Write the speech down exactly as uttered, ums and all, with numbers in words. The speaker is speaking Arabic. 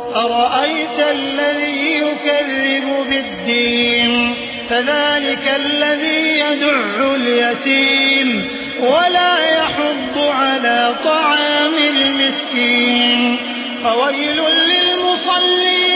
أرأيت الذي يكذب بالدين فذلك الذي يدع اليتيم ولا يحض على طعام المسكين فويل للمصلين